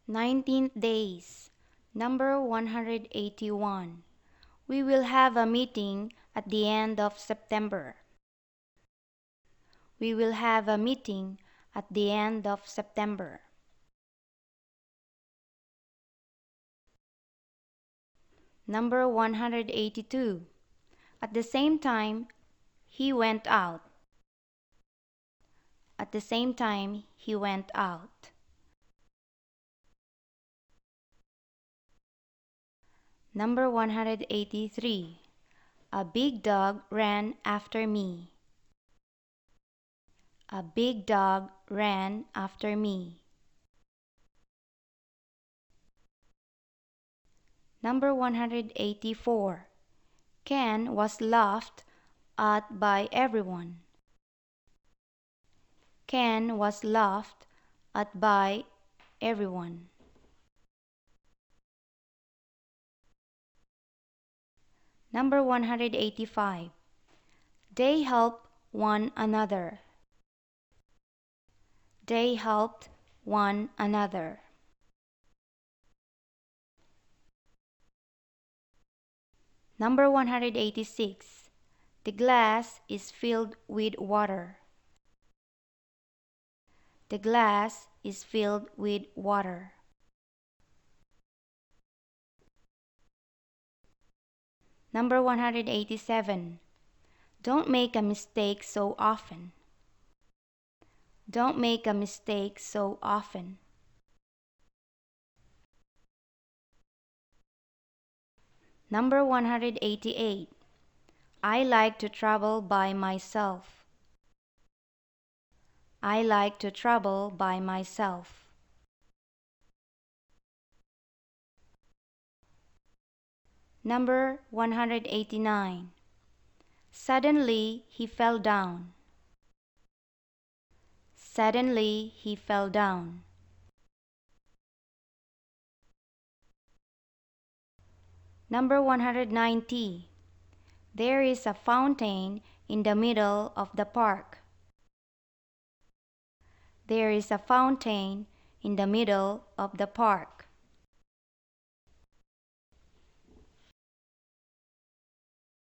19th days. Number 181. We will have a meeting at the end of September. We will have a meeting at the end of September. Number 182. At the same time, he went out. At the same time, he went out. Number 183. A big dog ran after me. A big dog ran after me. Number 184. Ken was laughed at by everyone. Ken was laughed at by everyone. Number 185. They helped one another. They helped one another. Number 186. The glass is filled with water. The glass is filled with water. Number 187. Don't make a mistake so often. Don't make a mistake so often. Number 188. I like to travel by myself. I like to travel by myself. Number 189. Suddenly he fell down. Suddenly he fell down. Number 190. There is a fountain in the middle of the park. There is a fountain in the middle of the park.